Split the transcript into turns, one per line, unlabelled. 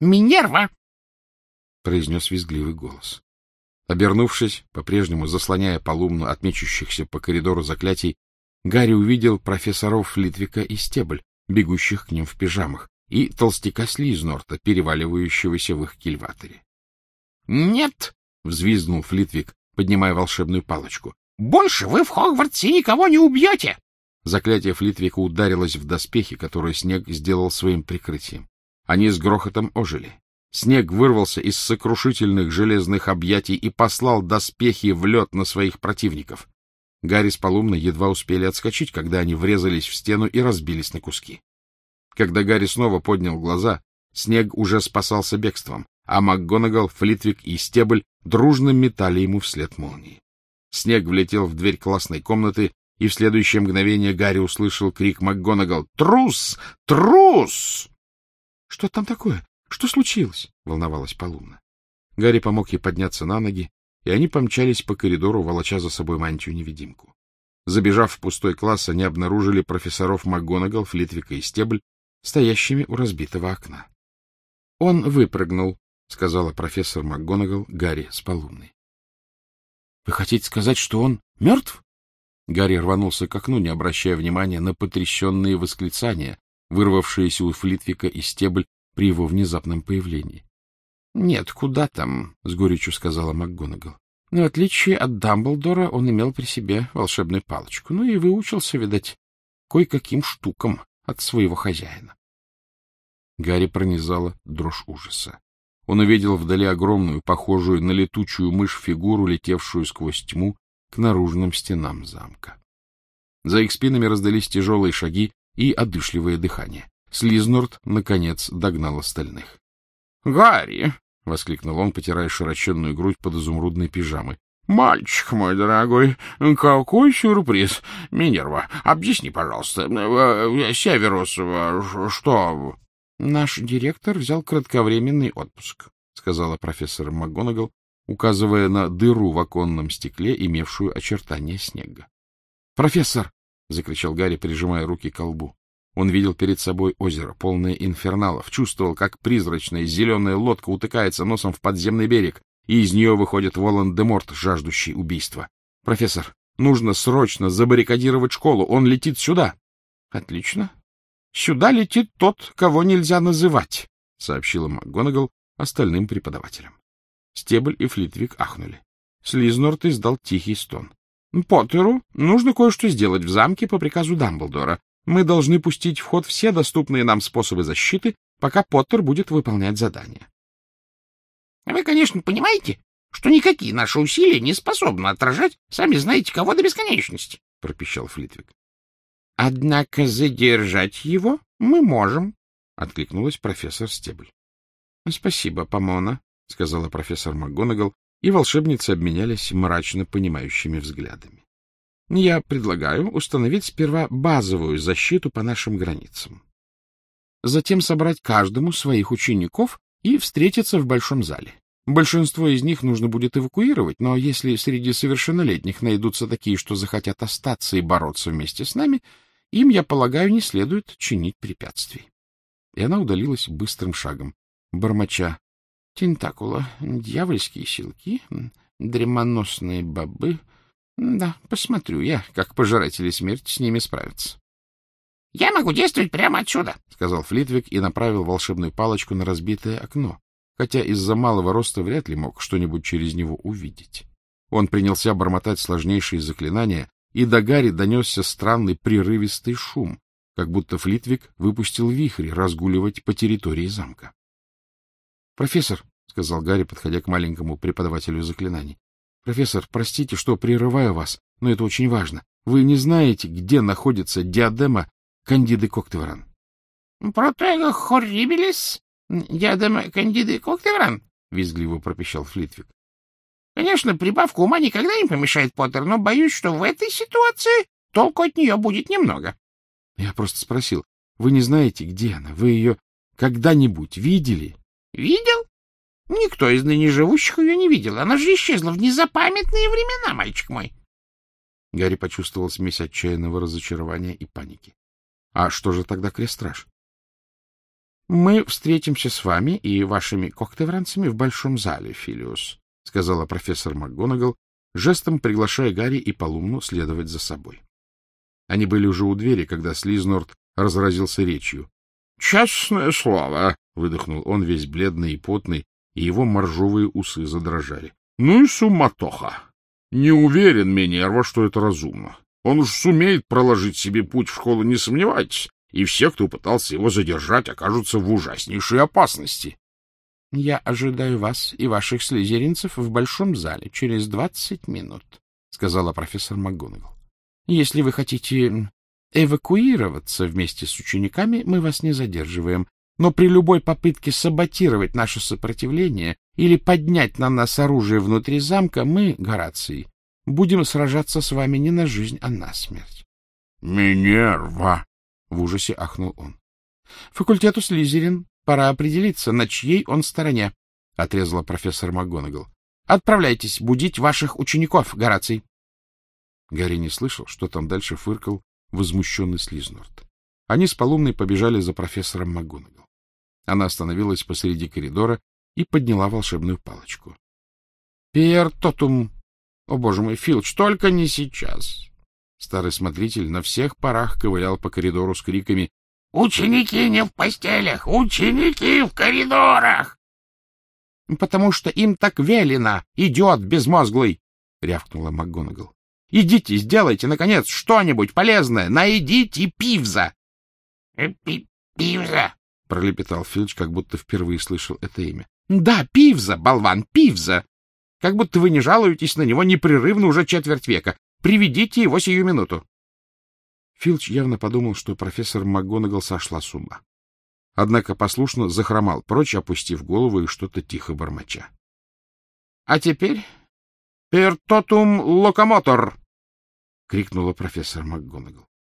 Минерва!
— произнес визгливый голос. Обернувшись, по-прежнему заслоняя Полумну от мечущихся по коридору заклятий, Гарри увидел профессоров Флитвика и Стебль, бегущих к ним в пижамах, и толстяка Слизнорта, переваливающегося в их кильваторе. — Нет! — взвизгнул Флитвик, поднимая волшебную палочку. — Больше вы в Хогвартсе никого не убьете! Заклятие Флитвика ударилось в доспехи, которые Снег сделал своим прикрытием. Они с грохотом ожили. Снег вырвался из сокрушительных железных объятий и послал доспехи в лед на своих противников. Гарри с Полумной едва успели отскочить, когда они врезались в стену и разбились на куски. Когда Гарри снова поднял глаза, Снег уже спасался бегством, а МакГонагал, Флитвик и Стебль дружно метали ему вслед молнии. Снег влетел в дверь классной комнаты, и в следующее мгновение Гарри услышал крик МакГонагал: «Трус! Трус!» «Что там такое? Что случилось?» — волновалась Полумна. Гарри помог ей подняться на ноги, и они помчались по коридору, волоча за собой мантию-невидимку. Забежав в пустой класс, они обнаружили профессоров МакГонагал, Флитвика и Стебль стоящими у разбитого окна. — Он выпрыгнул, — сказала профессор МакГонагал Гарри с Полумной. — Вы хотите сказать, что он мертв? Гарри рванулся к окну, не обращая внимания на потрясенные восклицания, вырвавшиеся у Флитвика и Стебль при его внезапном появлении. — Нет, куда там, — с горечью сказала МакГонагал. — Но в отличие от Дамблдора он имел при себе волшебную палочку, ну и выучился, видать, кое-каким штукам от своего хозяина. Гарри пронизала дрожь ужаса. Он увидел вдали огромную, похожую на летучую мышь фигуру, летевшую сквозь тьму к наружным стенам замка. За их спинами раздались тяжелые шаги и одышливое дыхание. Слизнорт, наконец, догнал остальных. — Гарри! — воскликнул он, потирая широченную грудь под изумрудной пижамой. — Мальчик мой дорогой, какой сюрприз! Минерва, объясни, пожалуйста, Северус, что... — Наш директор взял кратковременный отпуск, — сказала профессор МакГонагал, указывая на дыру в оконном стекле, имевшую очертания снега. — Профессор! — закричал Гарри, прижимая руки к колбу. Он видел перед собой озеро, полное инферналов, чувствовал, как призрачная зеленая лодка утыкается носом в подземный берег, и из нее выходит Волан-де-Морт, жаждущий убийства. — Профессор, нужно срочно забаррикадировать школу, он летит сюда. — Отлично. Сюда летит тот, кого нельзя называть, — сообщила МакГонагал остальным преподавателям. Стебль и Флитвик ахнули. Слизнорт издал тихий стон. — Поттеру нужно кое-что сделать в замке по приказу Дамблдора. Мы должны пустить в ход все доступные нам способы защиты, пока Поттер будет выполнять задание. — Вы, конечно, понимаете, что никакие наши усилия не способны отражать, сами знаете, кого до бесконечности, — пропищал Флитвик. — Однако задержать его мы можем, — откликнулась профессор Стебль. — Спасибо, Помона, — сказала профессор МакГонагал, и волшебницы обменялись мрачно понимающими взглядами. Я предлагаю установить сперва базовую защиту по нашим границам. Затем собрать каждому своих учеников и встретиться в большом зале. Большинство из них нужно будет эвакуировать, но если среди совершеннолетних найдутся такие, что захотят остаться и бороться вместе с нами, им, я полагаю, не следует чинить препятствий. И она удалилась быстрым шагом, бормоча: тентакула, дьявольские силки, дремоносные бобы. Да, посмотрю я, как пожиратели смерти с ними справятся. — Я могу действовать прямо отсюда, — сказал Флитвик и направил волшебную палочку на разбитое окно, хотя из-за малого роста вряд ли мог что-нибудь через него увидеть. Он принялся бормотать сложнейшие заклинания, и до Гарри донесся странный прерывистый шум, как будто Флитвик выпустил вихрь разгуливать по территории замка. — Профессор, — сказал Гарри, подходя к маленькому преподавателю заклинаний, — профессор, простите, что прерываю вас, но это очень важно. Вы не знаете, где находится диадема Кандиды Коктевран? — Протего хоррибилис, диадема Кандиды Коктевран, — визгливо пропищал Флитвик. — Конечно, прибавка ума никогда не помешает, Поттер, но боюсь, что в этой ситуации толку от нее будет немного. — Я просто спросил. Вы не знаете, где она? Вы ее когда-нибудь видели? — Видел? Никто из ныне живущих ее не видел. Она же исчезла в незапамятные времена, мальчик мой. Гарри почувствовал смесь отчаянного разочарования и паники. А что же тогда Крестраж? Мы встретимся с вами и вашими когтевранцами в большом зале, Филиус, — сказала профессор МакГонагал, жестом приглашая Гарри и Полумну следовать за собой. Они были уже у двери, когда Слизнорд разразился речью. — Честное слово! — выдохнул он, весь бледный и потный, и его моржовые усы задрожали. — Ну и суматоха! Не уверен, Минерва, что это разумно. Он уж сумеет проложить себе путь в школу, не сомневайтесь, и все, кто пытался его задержать, окажутся в ужаснейшей опасности. — Я ожидаю вас и ваших слизеринцев в большом зале через 20 минут, — сказала профессор МакГонагал. — Если вы хотите эвакуироваться вместе с учениками, мы вас не задерживаем, но при любой попытке саботировать наше сопротивление или поднять на нас оружие внутри замка, мы, Гораций, будем сражаться с вами не на жизнь, а на смерть. — Минерва! — в ужасе ахнул он. — Факультету Слизерин пора определиться, на чьей он стороне, — отрезала профессор МакГонагал. — Отправляйтесь будить ваших учеников, Гораций. Гарри не слышал, что там дальше фыркал возмущенный Слизнорд. Они с Полумной побежали за профессором МакГонагал. Она остановилась посреди коридора и подняла волшебную палочку. — Пертотум! О, боже мой, Филч, только не сейчас! Старый смотритель на всех парах ковылял по коридору с криками: — Ученики не в постелях! Ученики в коридорах! — Потому что им так велено, идиот безмозглый! — рявкнула МакГонагал. — Идите, сделайте, наконец, что-нибудь полезное! Найдите Пивза! — Пивза! — пролепетал Филч, как будто впервые слышал это имя. — Да, Пивза, болван, Пивза! Как будто вы не жалуетесь на него непрерывно уже четверть века. Приведите его сию минуту. Филч явно подумал, что профессор МакГонагал сошла с ума. Однако послушно захромал прочь, опустив голову и что-то тихо бормоча. — А теперь «Пертотум локомотор!» — крикнула профессор МакГонагал.